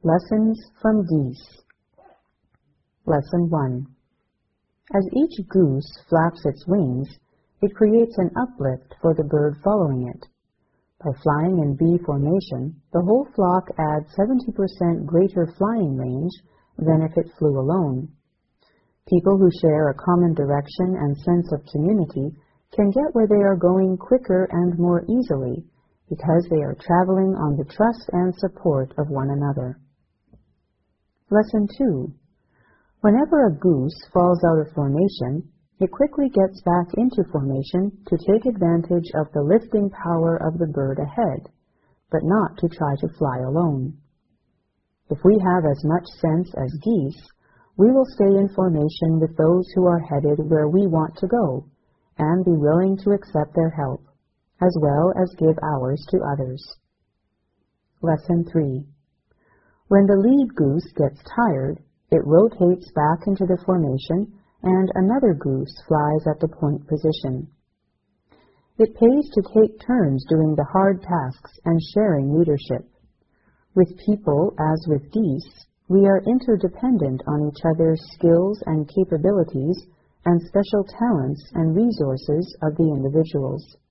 Lessons from Geese. Lesson 1. As each goose flaps its wings, it creates an uplift for the bird following it. By flying in V formation, the whole flock adds 70% greater flying range than if it flew alone. People who share a common direction and sense of community can get where they are going quicker and more easily because they are traveling on the trust and support of one another. Lesson 2. Whenever a goose falls out of formation, it quickly gets back into formation to take advantage of the lifting power of the bird ahead, but not to try to fly alone. If we have as much sense as geese, we will stay in formation with those who are headed where we want to go, and be willing to accept their help, as well as give ours to others. Lesson 3. When the lead goose gets tired, it rotates back into the formation and another goose flies at the point position. It pays to take turns doing the hard tasks and sharing leadership. With people, as with geese, we are interdependent on each other's skills and capabilities and special talents and resources of the individuals.